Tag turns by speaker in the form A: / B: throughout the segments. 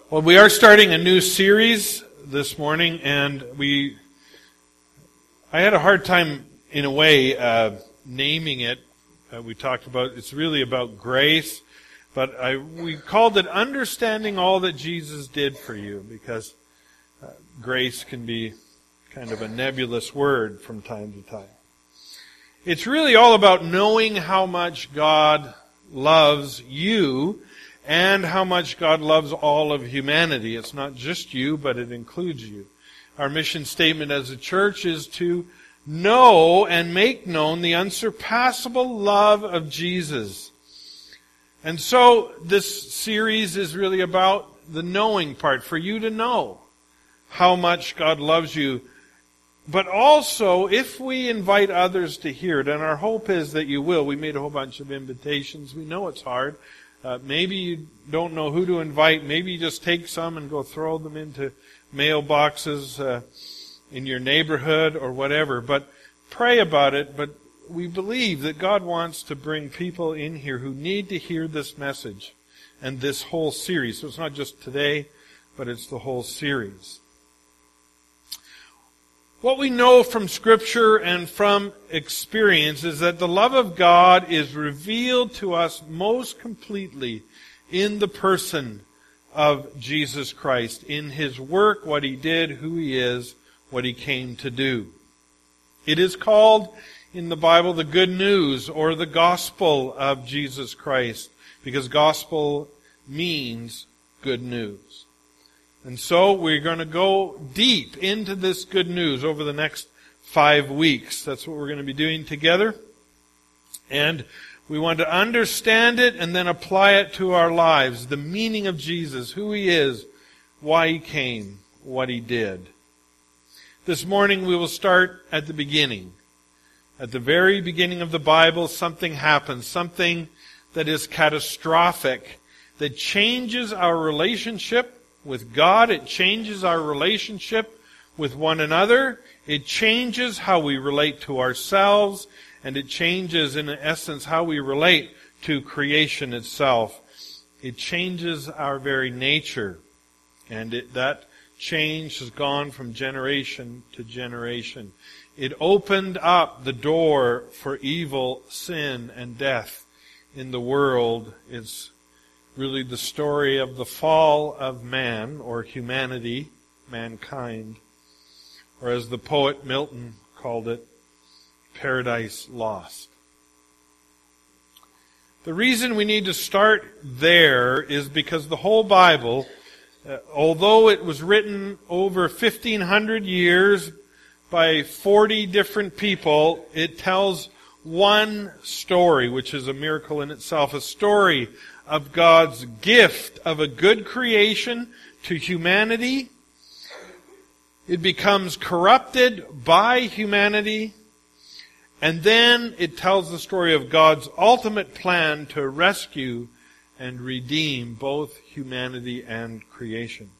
A: Well, we are starting a new series this morning, and I had a hard time, in a way, naming it. We talked about, it's really about grace, but we called it Understanding All That Jesus Did for You, because grace can be kind of a nebulous word from time to time. It's really all about knowing how much God loves you and how much God loves all of humanity. It's not just you, but it includes you. Our mission statement as a church is to know and make known the unsurpassable love of Jesus. And so this series is really about the knowing part, for you to know how much God loves you. But also, if we invite others to hear it, and our hope is that you will. We made a whole bunch of invitations. We know it's hard. Maybe you don't know who to invite. Maybe you just take some and go throw them into mailboxes in your neighborhood or whatever. But pray about it. But we believe that God wants to bring people in here who need to hear this message and this whole series. So it's not just today, but it's the whole series. What we know from Scripture and from experience is that the love of God is revealed to us most completely in the person of Jesus Christ, in His work, what He did, who He is, what He came to do. It is called in the Bible the good news or the gospel of Jesus Christ, because gospel means good news. And so we're going to go deep into this good news over the next 5 weeks. That's what we're going to be doing together. And we want to understand it and then apply it to our lives. The meaning of Jesus, who He is, why He came, what He did. This morning we will start at the beginning. At the very beginning of the Bible, something happens. Something that is catastrophic, that changes our relationship with God. It changes our relationship with one another. It changes how we relate to ourselves. And it changes, in essence, how we relate to creation itself. It changes our very nature. And that change has gone from generation to generation. It opened up the door for evil, sin, and death in the world. It's really the story of the fall of man, or humanity, mankind, or as the poet Milton called it, paradise lost. The reason we need to start there is because the whole Bible, although it was written over 1,500 years by 40 different people, it tells one story, which is a miracle in itself, a story of God's gift of a good creation to humanity. It becomes corrupted by humanity. And then it tells the story of God's ultimate plan to rescue and redeem both humanity and creation.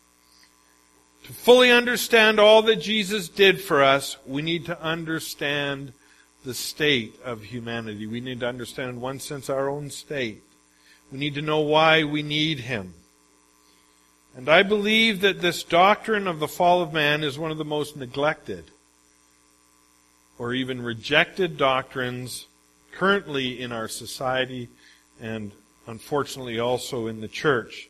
A: To fully understand all that Jesus did for us, we need to understand the state of humanity. We need to understand, in one sense, our own state. We need to know why we need Him. And I believe that this doctrine of the fall of man is one of the most neglected or even rejected doctrines currently in our society and unfortunately also in the church.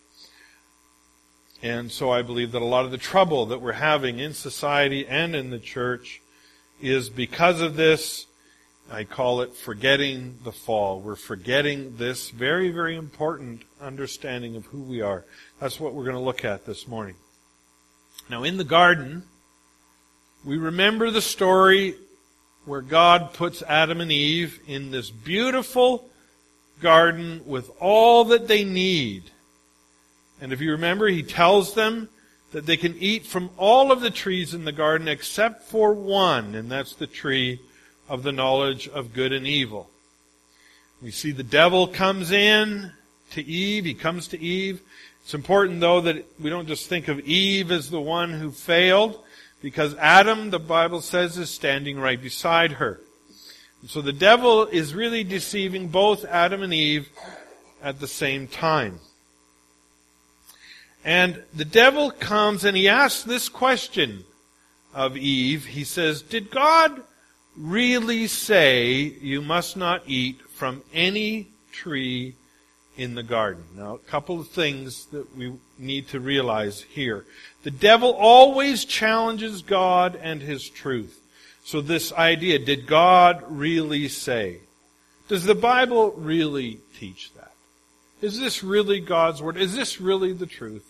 A: And so I believe that a lot of the trouble that we're having in society and in the church is because of this. I call it forgetting the fall. We're forgetting this very, very important understanding of who we are. That's what we're going to look at this morning. Now, in the garden, we remember the story where God puts Adam and Eve in this beautiful garden with all that they need. And if you remember, He tells them that they can eat from all of the trees in the garden except for one, and that's the tree of the knowledge of good and evil. We see the devil comes in to Eve. He comes to Eve. It's important, though, that we don't just think of Eve as the one who failed, because Adam, the Bible says, is standing right beside her. And so the devil is really deceiving both Adam and Eve at the same time. And the devil comes and he asks this question of Eve. He says, did God really say you must not eat from any tree in the garden? Now, a couple of things that we need to realize here. The devil always challenges God and His truth. So this idea, did God really say? Does the Bible really teach that? Is this really God's Word? Is this really the truth?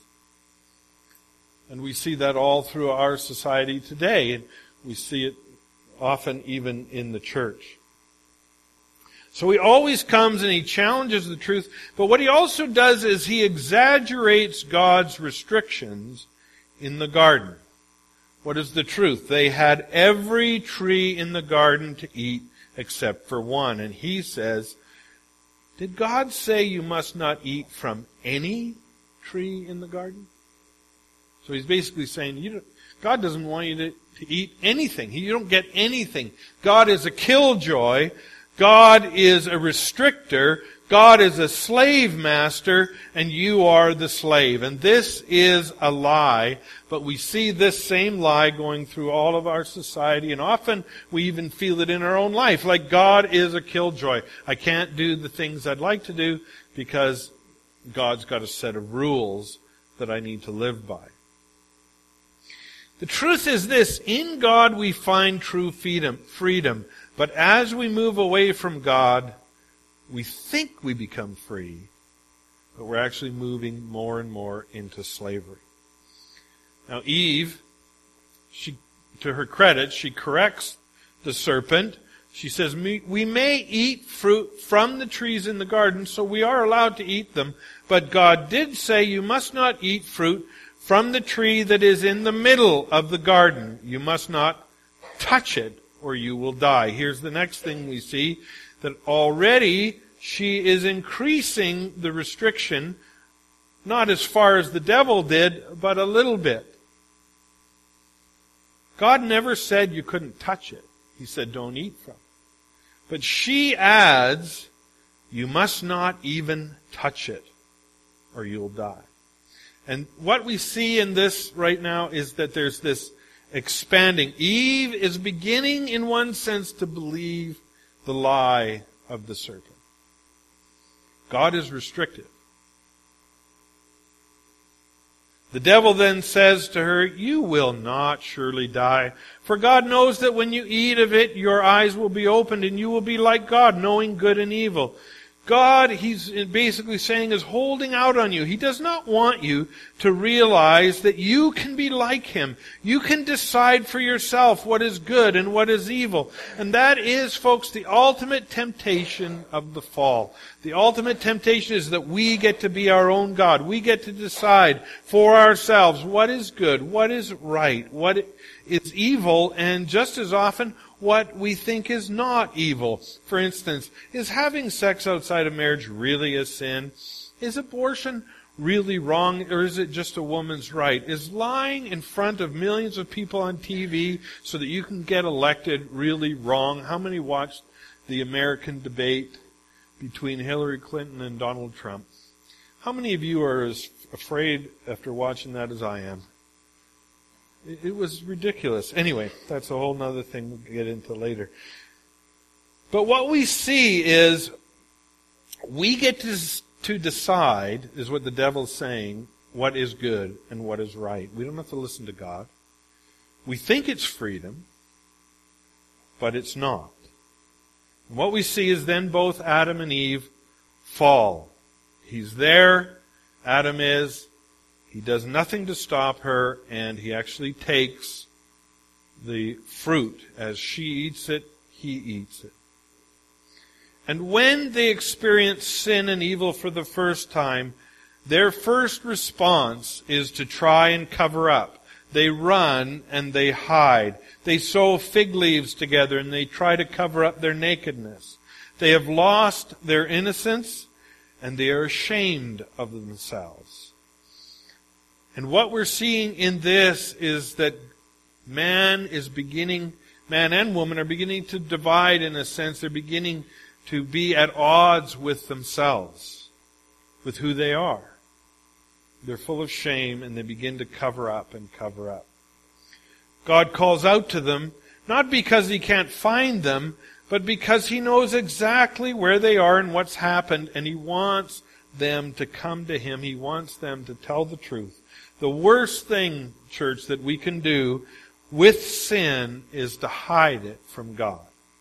A: And we see that all through our society today, and we see it often even in the church. So he always comes and he challenges the truth, but what he also does is he exaggerates God's restrictions in the garden. What is the truth? They had every tree in the garden to eat except for one. And he says, did God say you must not eat from any tree in the garden? So he's basically saying, God doesn't want you to eat anything. You don't get anything. God is a killjoy. God is a restrictor. God is a slave master, and you are the slave. And this is a lie, but we see this same lie going through all of our society, and often we even feel it in our own life, like God is a killjoy. I can't do the things I'd like to do because God's got a set of rules that I need to live by. The truth is this, in God we find true freedom, but as we move away from God, we think we become free, but we're actually moving more and more into slavery. Now Eve, to her credit, she corrects the serpent. She says, we may eat fruit from the trees in the garden, so we are allowed to eat them, but God did say you must not eat fruit from the tree that is in the middle of the garden. You must not touch it, or you will die. Here's the next thing we see, that already she is increasing the restriction, not as far as the devil did, but a little bit. God never said you couldn't touch it. He said don't eat from it. But she adds, you must not even touch it, or you'll die. And what we see in this right now is that there's this expanding. Eve is beginning, in one sense, to believe the lie of the serpent. God is restrictive. The devil then says to her, you will not surely die, for God knows that when you eat of it, your eyes will be opened and you will be like God, knowing good and evil. God, he's basically saying, is holding out on you. He does not want you to realize that you can be like Him. You can decide for yourself what is good and what is evil. And that is, folks, the ultimate temptation of the fall. The ultimate temptation is that we get to be our own God. We get to decide for ourselves what is good, what is right, what is evil, and just as often, what we think is not evil. For instance, is having sex outside of marriage really a sin? Is abortion really wrong, or is it just a woman's right? Is lying in front of millions of people on TV so that you can get elected really wrong? How many watched the American debate between Hillary Clinton and Donald Trump? How many of you are as afraid after watching that as I am? It was ridiculous. Anyway, that's a whole other thing we'll get into later. But what we see is we get to decide, is what the devil's saying, what is good and what is right. We don't have to listen to God. We think it's freedom, but it's not. And what we see is then both Adam and Eve fall. He's there, Adam is. He does nothing to stop her, and he actually takes the fruit. As she eats it, he eats it. And when they experience sin and evil for the first time, their first response is to try and cover up. They run and they hide. They sew fig leaves together and they try to cover up their nakedness. They have lost their innocence and they are ashamed of themselves. And what we're seeing in this is that man and woman are beginning to divide in a sense. They're beginning to be at odds with themselves, with who they are. They're full of shame, and they begin to cover up and cover up. God calls out to them, not because He can't find them, but because He knows exactly where they are and what's happened, and He wants them to come to Him. He wants them to tell the truth. The worst thing, church, that we can do with sin is to hide it from God.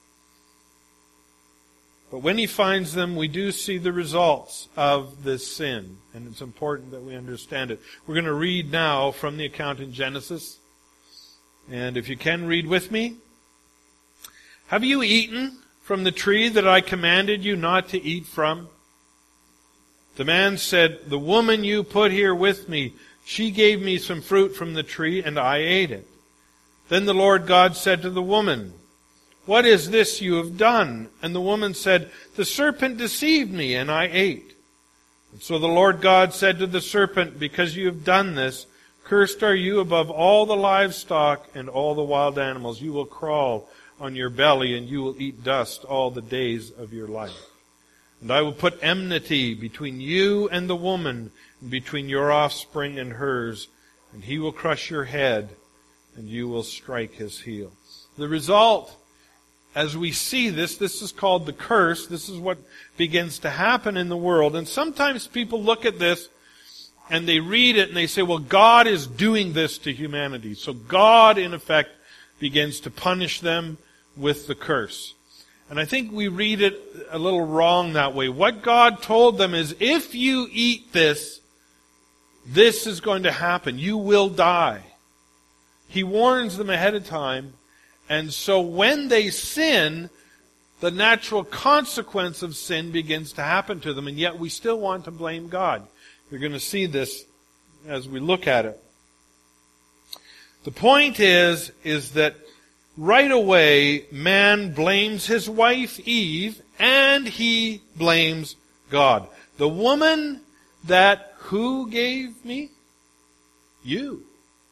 A: But when He finds them, we do see the results of this sin. And it's important that we understand it. We're going to read now from the account in Genesis. And if you can, read with me. Have you eaten from the tree that I commanded you not to eat from? The man said, the woman you put here with me, she gave me some fruit from the tree, and I ate it. Then the Lord God said to the woman, what is this you have done? And the woman said, the serpent deceived me, and I ate. And so the Lord God said to the serpent, because you have done this, cursed are you above all the livestock and all the wild animals. You will crawl on your belly, and you will eat dust all the days of your life. And I will put enmity between you and the woman, and between your offspring and hers, and he will crush your head, and you will strike his heel. The result, as we see this is called the curse. This is what begins to happen in the world. And sometimes people look at this and they read it and they say, well, God is doing this to humanity. So God, in effect, begins to punish them with the curse. And I think we read it a little wrong that way. What God told them is, if you eat this, this is going to happen. You will die. He warns them ahead of time. And so when they sin, the natural consequence of sin begins to happen to them. And yet we still want to blame God. You're going to see this as we look at it. The point is that right away, man blames his wife, Eve, and he blames God. The woman that who gave me? You.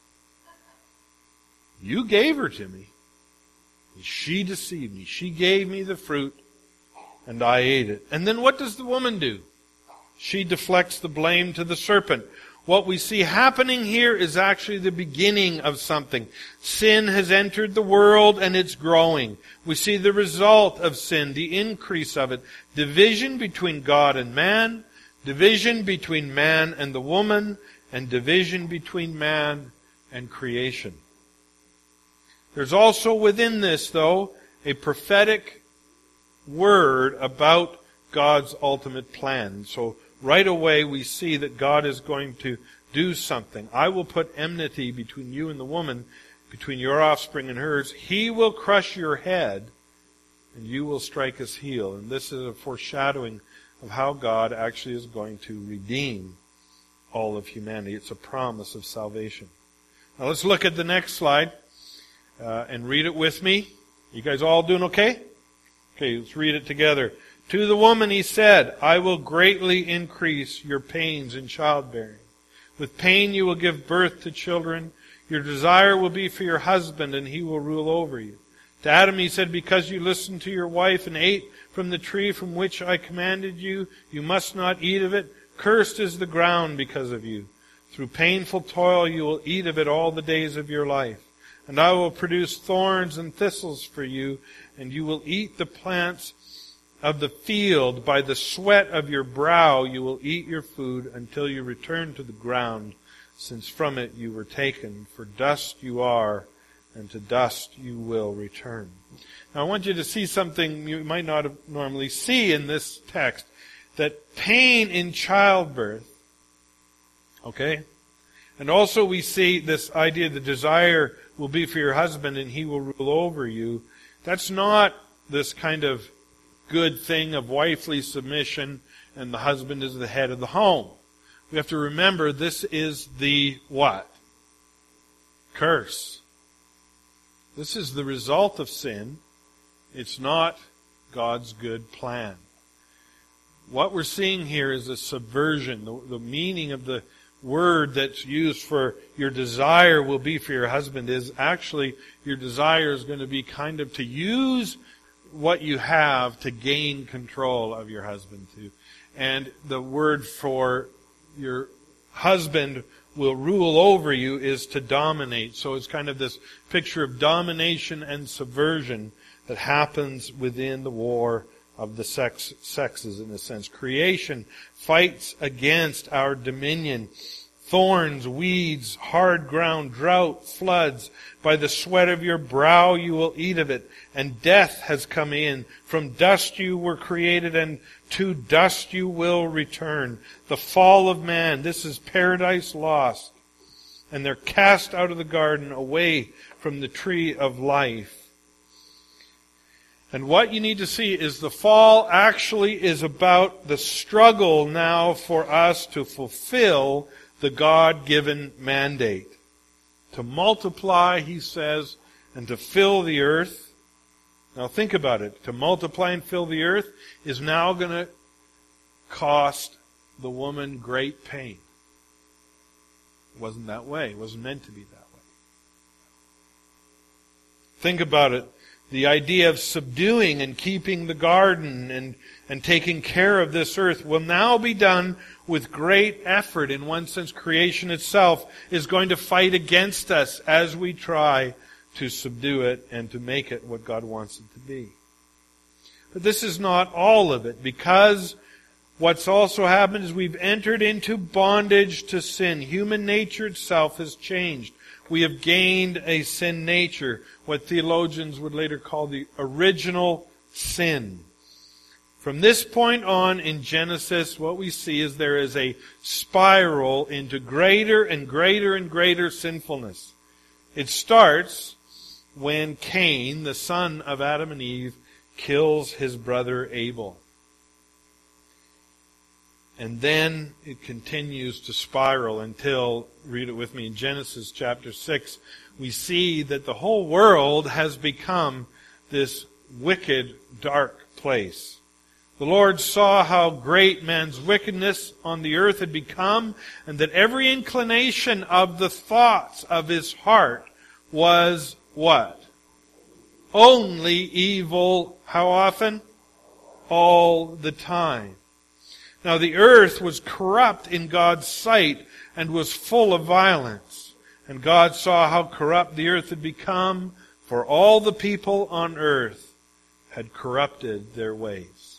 A: You gave her to me. She deceived me. She gave me the fruit, and I ate it. And then what does the woman do? She deflects the blame to the serpent. What we see happening here is actually the beginning of something. Sin has entered the world and it's growing. We see the result of sin, the increase of it. Division between God and man, division between man and the woman, and division between man and creation. There's also within this, though, a prophetic word about God's ultimate plan. So right away we see that God is going to do something. I will put enmity between you and the woman, between your offspring and hers. He will crush your head, and you will strike his heel. And this is a foreshadowing of how God actually is going to redeem all of humanity. It's a promise of salvation. Now let's look at the next slide. And read it with me. You guys all doing okay? Okay, let's read it together. To the woman he said, I will greatly increase your pains in childbearing. With pain you will give birth to children. Your desire will be for your husband, and he will rule over you. To Adam he said, because you listened to your wife and ate from the tree from which I commanded you, you must not eat of it. Cursed is the ground because of you. Through painful toil you will eat of it all the days of your life. And I will produce thorns and thistles for you, and you will eat the plants of the field. By the sweat of your brow you will eat your food until you return to the ground, since from it you were taken. For dust you are, and to dust you will return. Now I want you to see something you might not normally see in this text. That pain in childbirth, okay? And also we see this idea, the desire will be for your husband and he will rule over you. That's not this kind of good thing of wifely submission and the husband is the head of the home. We have to remember this is the what? Curse. This is the result of sin. It's not God's good plan. What we're seeing here is a subversion. The meaning of the word that's used for your desire will be for your husband is actually your desire is going to be kind of to use what you have to gain control of your husband too. And the word for your husband will rule over you is to dominate. So it's kind of this picture of domination and subversion that happens within the war of the sexes in a sense. Creation fights against our dominion. Thorns, weeds, hard ground, drought, floods. By the sweat of your brow you will eat of it. And death has come in. From dust you were created, and to dust you will return. The fall of man, this is paradise lost. And they're cast out of the garden, away from the tree of life. And what you need to see is the fall actually is about the struggle now for us to fulfill the God-given mandate. To multiply, he says, and to fill the earth. Now think about it. To multiply and fill the earth is now going to cost the woman great pain. It wasn't that way. It wasn't meant to be that way. Think about it. The idea of subduing and keeping the garden and taking care of this earth will now be done with great effort. In one sense, creation itself is going to fight against us as we try to subdue it and to make it what God wants it to be. But this is not all of it, because what's also happened is we've entered into bondage to sin. Human nature itself has changed. We have gained a sin nature, what theologians would later call the original sin. From this point on in Genesis, what we see is there is a spiral into greater and greater and greater sinfulness. It starts when Cain, the son of Adam and Eve, kills his brother Abel. And then it continues to spiral until, read it with me, in Genesis chapter 6, we see that the whole world has become this wicked, dark place. The Lord saw how great man's wickedness on the earth had become, and that every inclination of the thoughts of his heart was what? Only evil. How often? All the time. Now the earth was corrupt in God's sight and was full of violence. And God saw how corrupt the earth had become, for all the people on earth had corrupted their ways.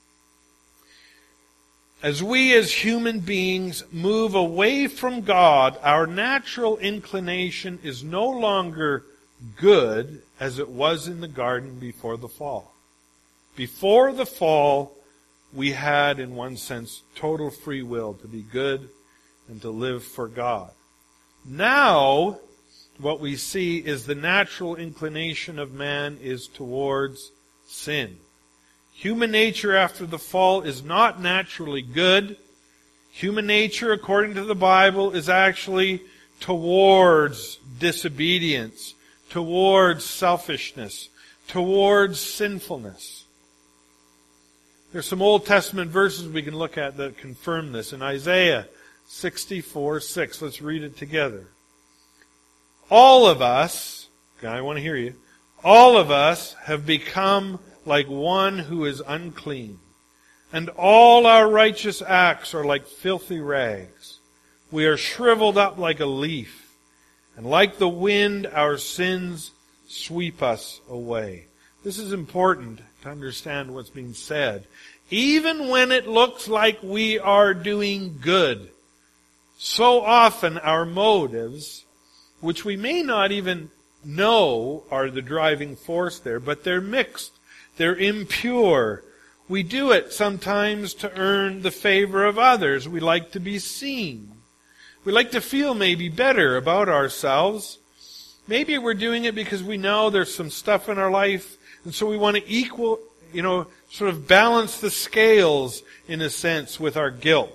A: As we as human beings move away from God, our natural inclination is no longer good as it was in the garden before the fall. Before the fall, we had, in one sense, total free will to be good and to live for God. Now, what we see is the natural inclination of man is towards sin. Human nature after the fall is not naturally good. Human nature, according to the Bible, is actually towards disobedience, towards selfishness, towards sinfulness. There's some Old Testament verses we can look at that confirm this. In Isaiah 64:6, let's read it together. All of us, I want to hear you, all of us have become like one who is unclean, and all our righteous acts are like filthy rags. We are shriveled up like a leaf, and like the wind our sins sweep us away. This is important to understand what's being said. Even when it looks like we are doing good, so often our motives, which we may not even know are the driving force there, but they're mixed, they're impure. We do it sometimes to earn the favor of others. We like to be seen. We like to feel maybe better about ourselves. Maybe we're doing it because we know there's some stuff in our life, and so we want to sort of balance the scales, in a sense, with our guilt.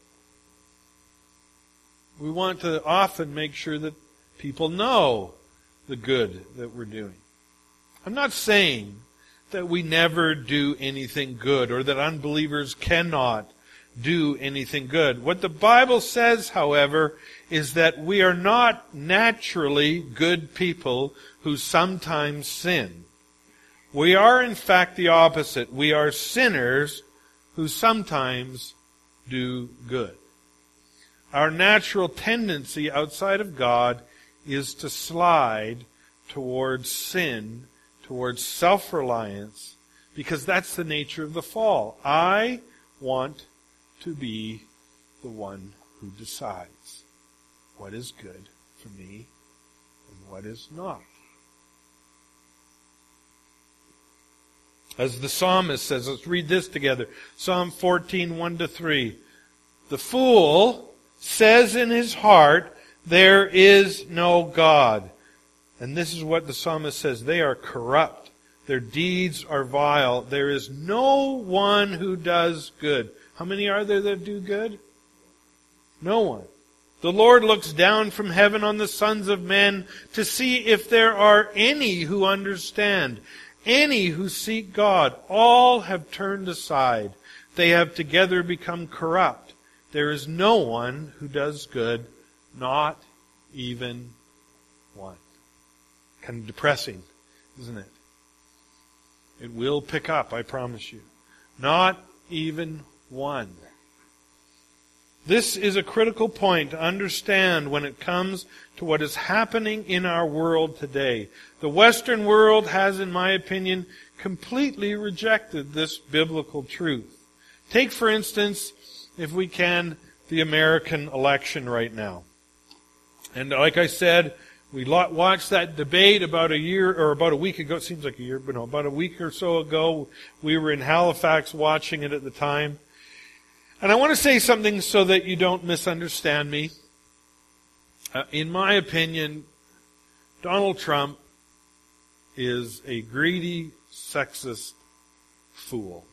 A: We want to often make sure that people know the good that we're doing. I'm not saying that we never do anything good, or that unbelievers cannot do anything good. What the Bible says, however, is that we are not naturally good people who sometimes sin. We are, in fact, the opposite. We are sinners who sometimes do good. Our natural tendency outside of God is to slide towards sin, towards self-reliance, because that's the nature of the fall. I want to be the one who decides what is good for me and what is not. As the psalmist says, let's read this together. Psalm 14, 1-3. The fool says in his heart, there is no God. And this is what the psalmist says. They are corrupt. Their deeds are vile. There is no one who does good. How many are there that do good? No one. The Lord looks down from heaven on the sons of men to see if there are any who understand, any who seek God. All have turned aside. They have together become corrupt. There is no one who does good, not even one. Kind of depressing, isn't it? It will pick up, I promise you. Not even one. This is a critical point to understand when it comes to what is happening in our world today. The Western world has, in my opinion, completely rejected this biblical truth. Take, for instance, if we can, the American election right now. And like I said, we watched that debate about a week ago. It seems like a year, but no, about a week or so ago. We were in Halifax watching it at the time. And I want to say something so that you don't misunderstand me. In my opinion, Donald Trump is a greedy, sexist fool.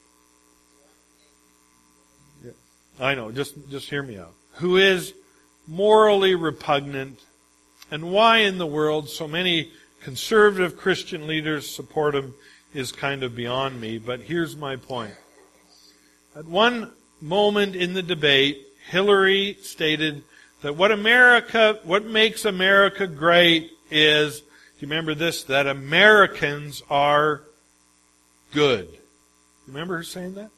A: Yeah, I know, just hear me out. Who is morally repugnant. And why in the world so many conservative Christian leaders support him is kind of beyond me, but here's my point. At one moment in the debate, Hillary stated that what makes America great is, do you remember this, that Americans are good. You remember her saying that?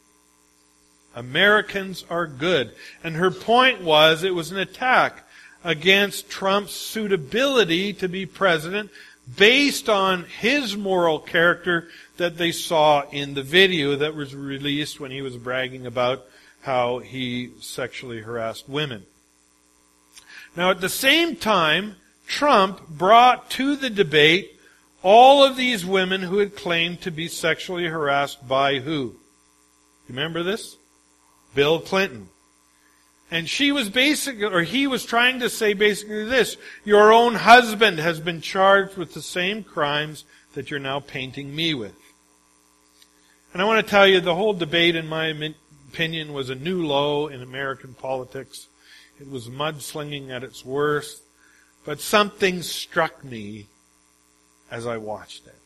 A: Americans are good. And her point was, it was an attack against Trump's suitability to be president based on his moral character that they saw in the video that was released when he was bragging about how he sexually harassed women. Now, at the same time, Trump brought to the debate all of these women who had claimed to be sexually harassed by who? You remember this? Bill Clinton. And he was trying to say basically this: your own husband has been charged with the same crimes that you're now painting me with. And I want to tell you, the whole debate, in my opinion, was a new low in American politics. It was mudslinging at its worst. But something struck me as I watched it.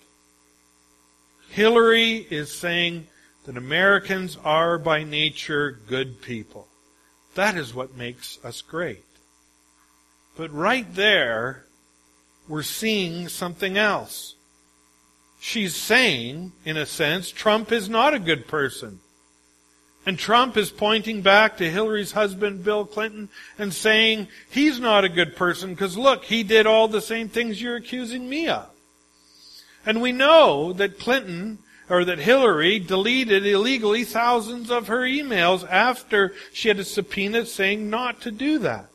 A: Hillary is saying that Americans are by nature good people. That is what makes us great. But right there, we're seeing something else. She's saying, in a sense, Trump is not a good person. And Trump is pointing back to Hillary's husband, Bill Clinton, and saying, he's not a good person because look, he did all the same things you're accusing me of. And we know that Hillary deleted illegally thousands of her emails after she had a subpoena saying not to do that.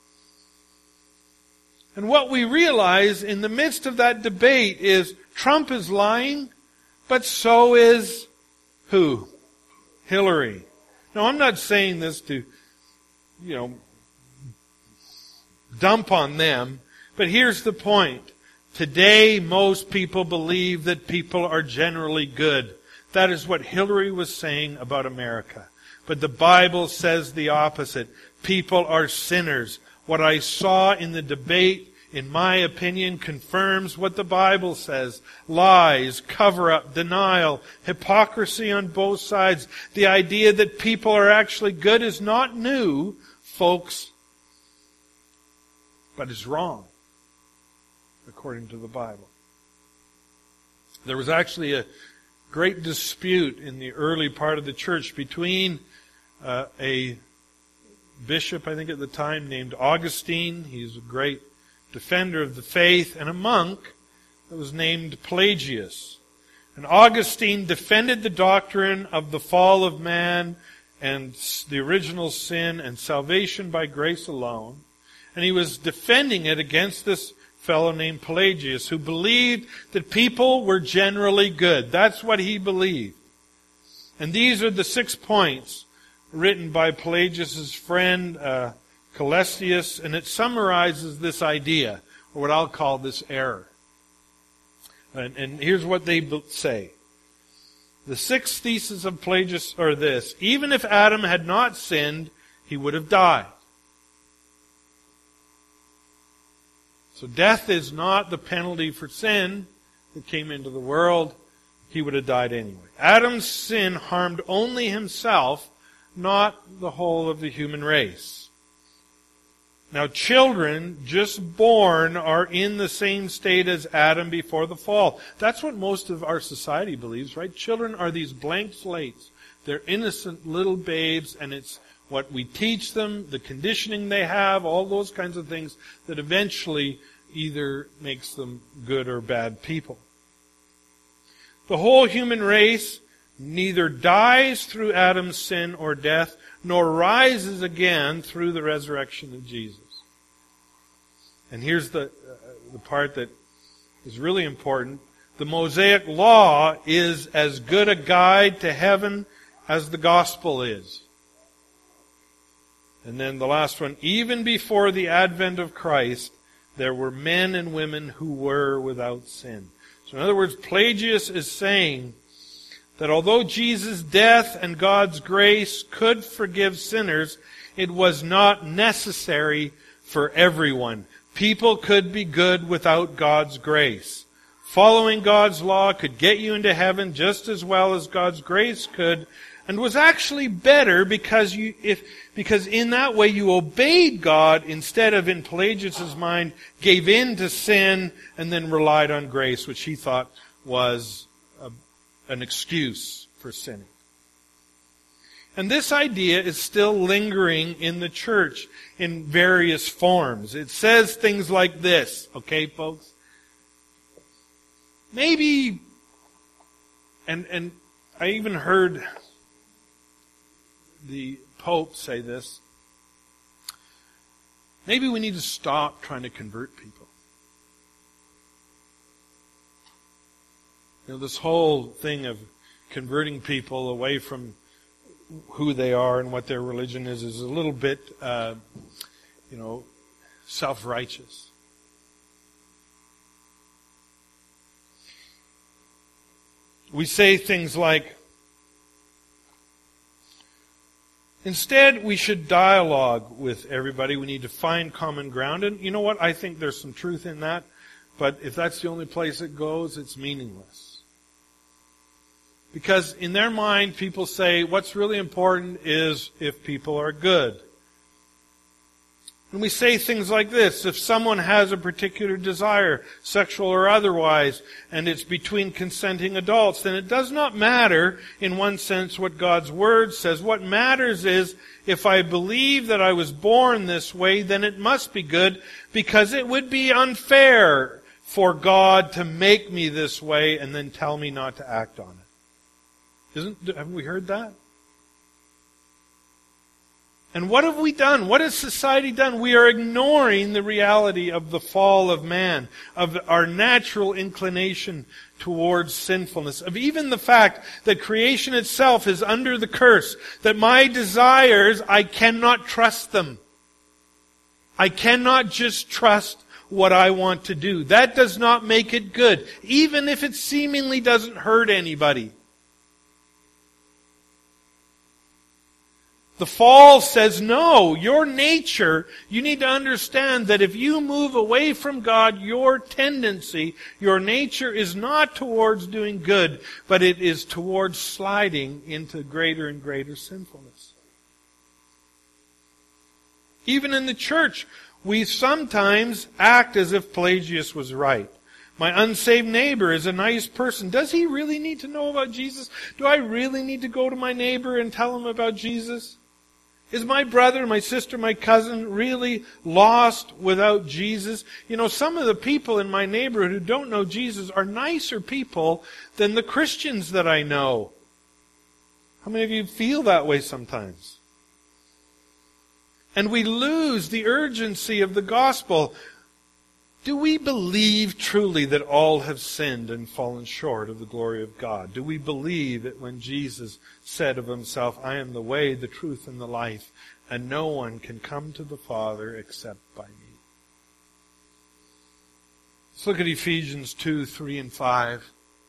A: And what we realize in the midst of that debate is Trump is lying, but so is who? Hillary. Now, I'm not saying this to, dump on them, but here's the point. Today, most people believe that people are generally good. That is what Hillary was saying about America. But the Bible says the opposite. People are sinners. What I saw in the debate, in my opinion, confirms what the Bible says. Lies, cover-up, denial, hypocrisy on both sides. The idea that people are actually good is not new, folks, but is wrong, according to the Bible. There was actually a great dispute in the early part of the church between a bishop, I think at the time, named Augustine. He's a great defender of the faith, and a monk that was named Pelagius. And Augustine defended the doctrine of the fall of man and the original sin and salvation by grace alone. And he was defending it against this fellow named Pelagius, who believed that people were generally good. That's what he believed. And these are the 6 points written by Pelagius' friend Caelestius, and it summarizes this idea, or what I'll call this error. And here's what they say. The 6th thesis of Pelagius are this: even if Adam had not sinned, he would have died. So death is not the penalty for sin that came into the world. He would have died anyway. Adam's sin harmed only himself, not the whole of the human race. Now, children just born are in the same state as Adam before the fall. That's what most of our society believes, right? Children are these blank slates. They're innocent little babes, and it's what we teach them, the conditioning they have, all those kinds of things that eventually either makes them good or bad people. The whole human race neither dies through Adam's sin or death, nor rises again through the resurrection of Jesus. And here's the part that is really important. The Mosaic Law is as good a guide to heaven as the gospel is. And then the last one, even before the advent of Christ, there were men and women who were without sin. So in other words, Pelagius is saying that although Jesus' death and God's grace could forgive sinners, it was not necessary for everyone. People could be good without God's grace. Following God's law could get you into heaven just as well as God's grace could, and was actually better because in that way you obeyed God instead of, in Pelagius' mind, gave in to sin and then relied on grace, which he thought was an excuse for sinning. And this idea is still lingering in the church in various forms. It says things like this, okay, folks? Maybe, and I even heard the Pope say this, maybe we need to stop trying to convert people. You know, this whole thing of converting people away from who they are and what their religion is a little bit, self-righteous. We say things like, instead, we should dialogue with everybody. We need to find common ground. And you know what? I think there's some truth in that. But if that's the only place it goes, it's meaningless. Because in their mind, people say, what's really important is if people are good. And we say things like this: if someone has a particular desire, sexual or otherwise, and it's between consenting adults, then it does not matter, in one sense, what God's Word says. What matters is, if I believe that I was born this way, then it must be good, because it would be unfair for God to make me this way and then tell me not to act on it. Haven't we heard that? And what have we done? What has society done? We are ignoring the reality of the fall of man, of our natural inclination towards sinfulness, of even the fact that creation itself is under the curse, that my desires, I cannot trust them. I cannot just trust what I want to do. That does not make it good, even if it seemingly doesn't hurt anybody. The fall says, no, your nature, you need to understand that if you move away from God, your tendency, your nature is not towards doing good, but it is towards sliding into greater and greater sinfulness. Even in the church, we sometimes act as if Pelagius was right. My unsaved neighbor is a nice person. Does he really need to know about Jesus? Do I really need to go to my neighbor and tell him about Jesus? Is my brother, my sister, my cousin really lost without Jesus? You know, some of the people in my neighborhood who don't know Jesus are nicer people than the Christians that I know. How many of you feel that way sometimes? And we lose the urgency of the gospel. Do we believe truly that all have sinned and fallen short of the glory of God? Do we believe that when Jesus said of himself, I am the way, the truth, and the life, and no one can come to the Father except by me? Let's look at Ephesians 2, 3, and 5.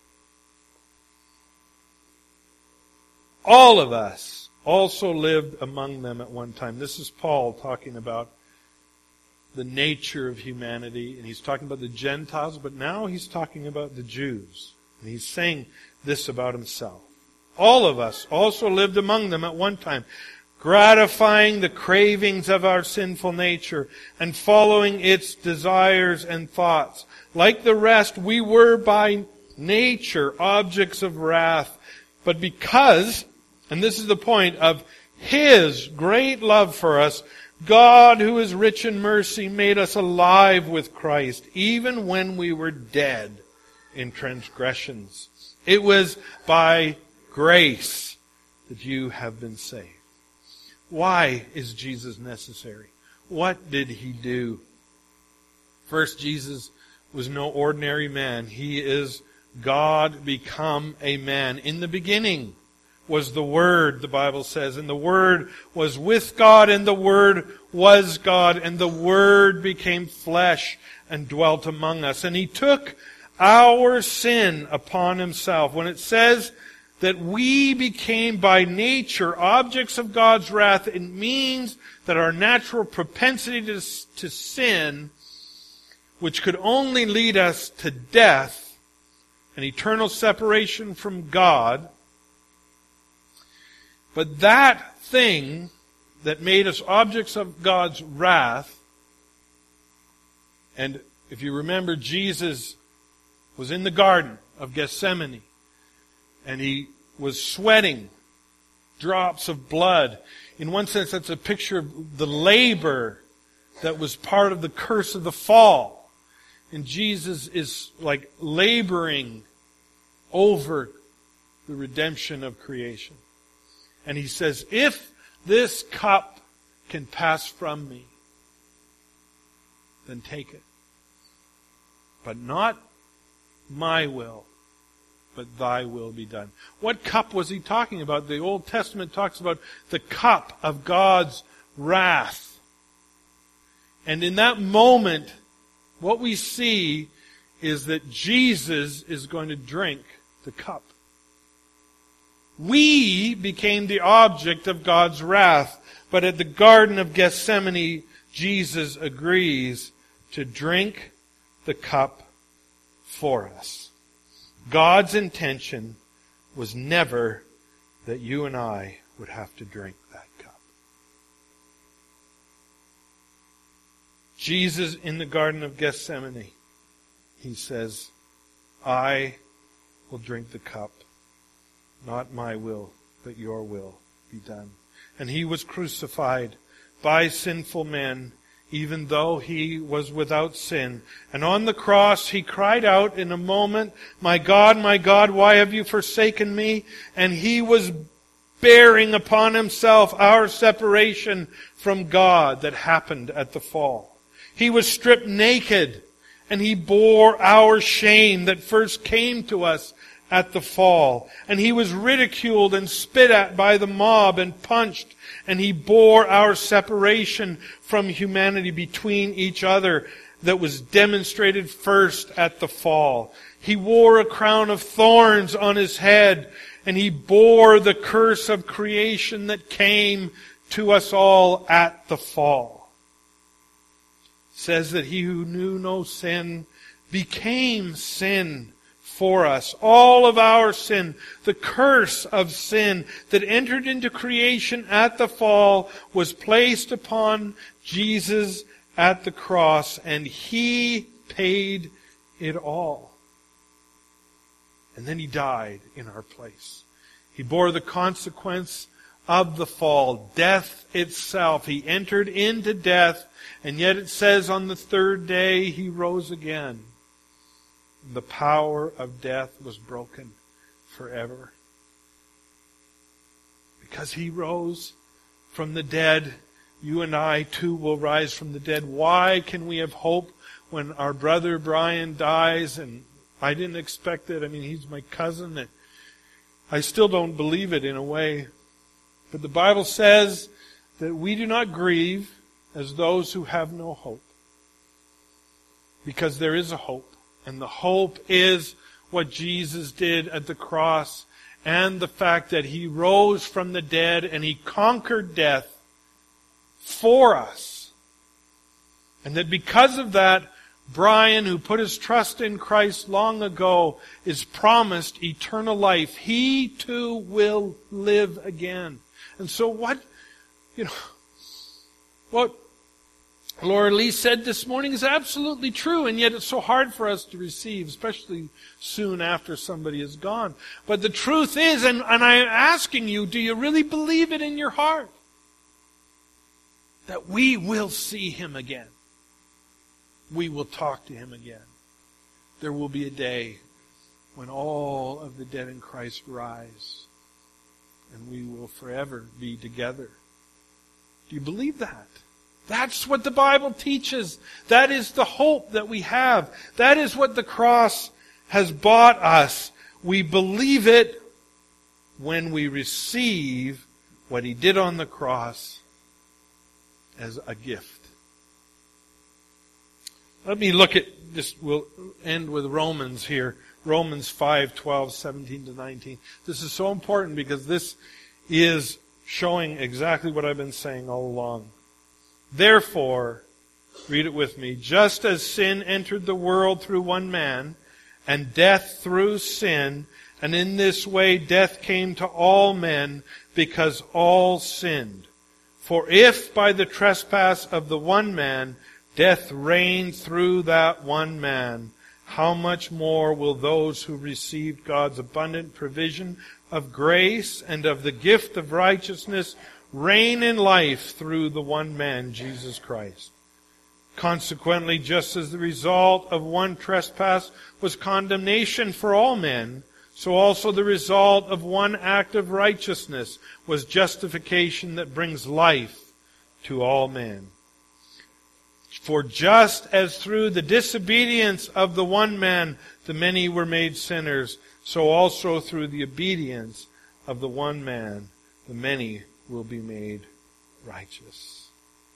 A: All of us also lived among them at one time. This is Paul talking about the nature of humanity, and he's talking about the Gentiles, but now he's talking about the Jews. And he's saying this about himself. All of us also lived among them at one time, gratifying the cravings of our sinful nature and following its desires and thoughts. Like the rest, we were by nature objects of wrath, but because, and this is the point, of His great love for us, God, who is rich in mercy, made us alive with Christ, even when we were dead in transgressions. It was by grace that you have been saved. Why is Jesus necessary? What did He do? First, Jesus was no ordinary man. He is God become a man. In the beginning was the Word, the Bible says, and the Word was with God, and the Word was God, and the Word became flesh and dwelt among us. And He took our sin upon Himself. When it says that we became by nature objects of God's wrath, it means that our natural propensity to sin, which could only lead us to death and eternal separation from God, but that thing that made us objects of God's wrath, and if you remember, Jesus was in the Garden of Gethsemane, and He was sweating drops of blood. In one sense, that's a picture of the labor that was part of the curse of the fall. And Jesus is like laboring over the redemption of creation. And He says, if this cup can pass from me, then take it. But not my will, but thy will be done. What cup was He talking about? The Old Testament talks about the cup of God's wrath. And in that moment, what we see is that Jesus is going to drink the cup. We became the object of God's wrath, but at the Garden of Gethsemane, Jesus agrees to drink the cup for us. God's intention was never that you and I would have to drink that cup. Jesus in the Garden of Gethsemane, He says, I will drink the cup. Not my will, but your will be done. And He was crucified by sinful men, even though He was without sin. And on the cross, He cried out in a moment, my God, why have you forsaken me? And He was bearing upon Himself our separation from God that happened at the fall. He was stripped naked, and He bore our shame that first came to us at the fall. And He was ridiculed and spit at by the mob and punched. And He bore our separation from humanity between each other that was demonstrated first at the fall. He wore a crown of thorns on His head, and He bore the curse of creation that came to us all at the fall. It says that He who knew no sin became sin for us. All of our sin, the curse of sin that entered into creation at the fall, was placed upon Jesus at the cross, and He paid it all. And then He died in our place. He bore the consequence of the fall, death itself. He entered into death, and yet it says on the third day He rose again. The power of death was broken forever. Because He rose from the dead, you and I too will rise from the dead. Why can we have hope when our brother Brian dies? And I didn't expect it. I mean, he's my cousin. I still don't believe it in a way. But the Bible says that we do not grieve as those who have no hope. Because there is a hope. And the hope is what Jesus did at the cross, and the fact that He rose from the dead and He conquered death for us. And that because of that, Brian, who put his trust in Christ long ago, is promised eternal life. He too will live again. And so what Laura Lee said this morning is absolutely true, and yet it's so hard for us to receive, especially soon after somebody is gone. But the truth is, and I'm asking you, do you really believe it in your heart? That we will see Him again. We will talk to Him again. There will be a day when all of the dead in Christ rise, and we will forever be together. Do you believe that? That's what the Bible teaches. That is the hope that we have. That is what the cross has bought us. We believe it when we receive what He did on the cross as a gift. Let me look at this. We'll end with Romans here. Romans 5:12, 17 to 19. This is so important because this is showing exactly what I've been saying all along. Therefore, read it with me, just as sin entered the world through one man, and death through sin, and in this way death came to all men, because all sinned. For if by the trespass of the one man death reigned through that one man, how much more will those who received God's abundant provision of grace and of the gift of righteousness reign in life through the one man, Jesus Christ. Consequently, just as the result of one trespass was condemnation for all men, so also the result of one act of righteousness was justification that brings life to all men. For just as through the disobedience of the one man the many were made sinners, so also through the obedience of the one man the many will be made righteous.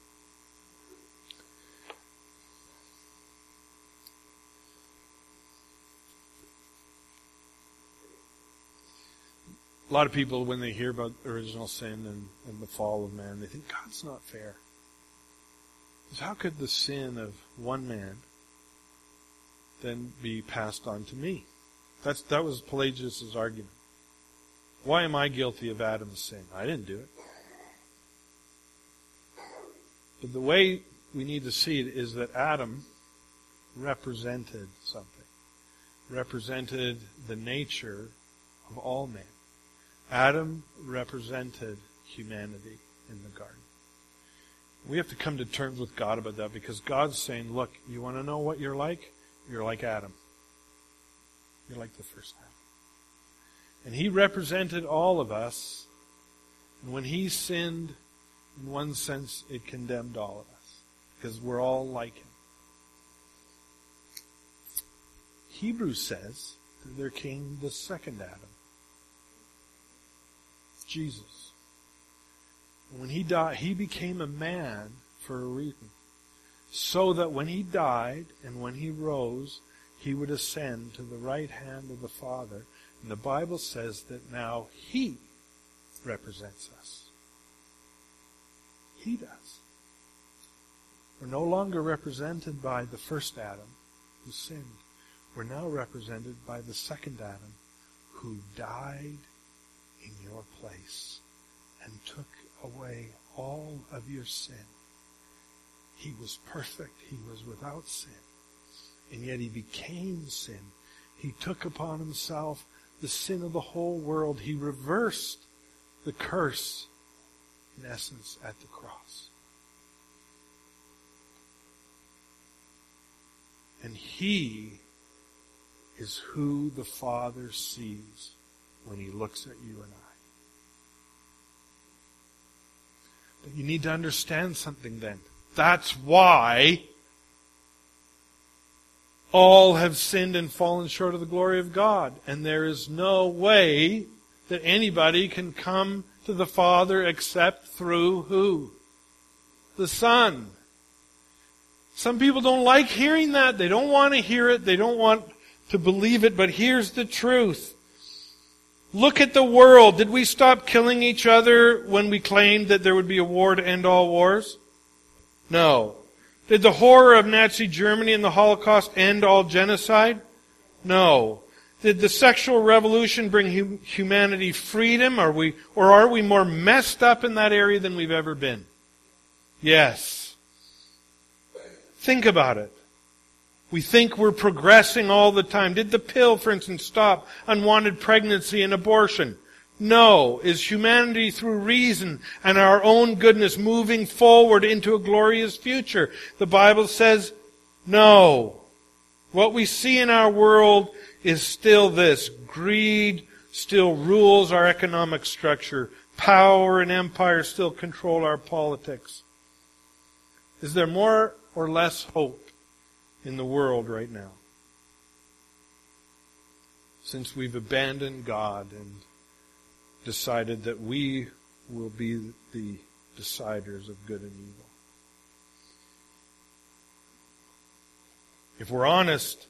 A: A lot of people, when they hear about original sin and the fall of man, they think, God's not fair. Because how could the sin of one man then be passed on to me? That was Pelagius' argument. Why am I guilty of Adam's sin? I didn't do it. But the way we need to see it is that Adam represented something. Represented the nature of all men. Adam represented humanity in the garden. We have to come to terms with God about that, because God's saying, look, you want to know what you're like? You're like Adam. You're like the first Adam. And He represented all of us. And when He sinned, in one sense, it condemned all of us, because we're all like Him. Hebrews says that there came the second Adam, Jesus. When He died, He became a man for a reason, so that when He died and when He rose, He would ascend to the right hand of the Father. And the Bible says that now He represents us. He does. We're no longer represented by the first Adam who sinned. We're now represented by the second Adam who died in your place and took away all of your sin. He was perfect. He was without sin. And yet He became sin. He took upon Himself the sin of the whole world. He reversed the curse in essence, at the cross. And He is who the Father sees when He looks at you and I. But you need to understand something then. That's why all have sinned and fallen short of the glory of God. And there is no way that anybody can come to the Father except through who? The Son. Some people don't like hearing that. They don't want to hear it. They don't want to believe it. But here's the truth. Look at the world. Did we stop killing each other when we claimed that there would be a war to end all wars? No. Did the horror of Nazi Germany and the Holocaust end all genocide? No. Did the sexual revolution bring humanity freedom? Or are we more messed up in that area than we've ever been? Yes. Think about it. We think we're progressing all the time. Did the pill, for instance, stop unwanted pregnancy and abortion? No. Is humanity through reason and our own goodness moving forward into a glorious future? The Bible says no. What we see in our world is still this. Greed still rules our economic structure. Power and empire still control our politics. Is there more or less hope in the world right now, since we've abandoned God and decided that we will be the deciders of good and evil? If we're honest,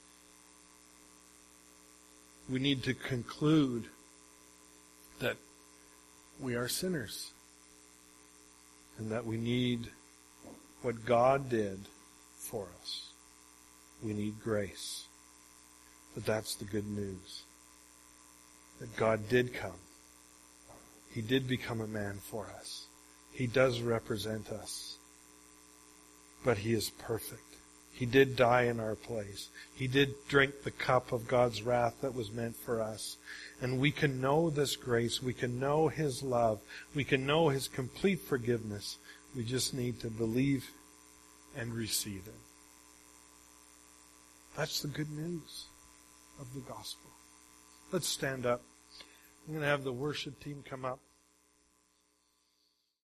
A: we need to conclude that we are sinners and that we need what God did for us. We need grace. But that's the good news. That God did come. He did become a man for us. He does represent us. But He is perfect. He did die in our place. He did drink the cup of God's wrath that was meant for us. And we can know this grace. We can know His love. We can know His complete forgiveness. We just need to believe and receive it. That's the good news of the gospel. Let's stand up. I'm going to have the worship team come up.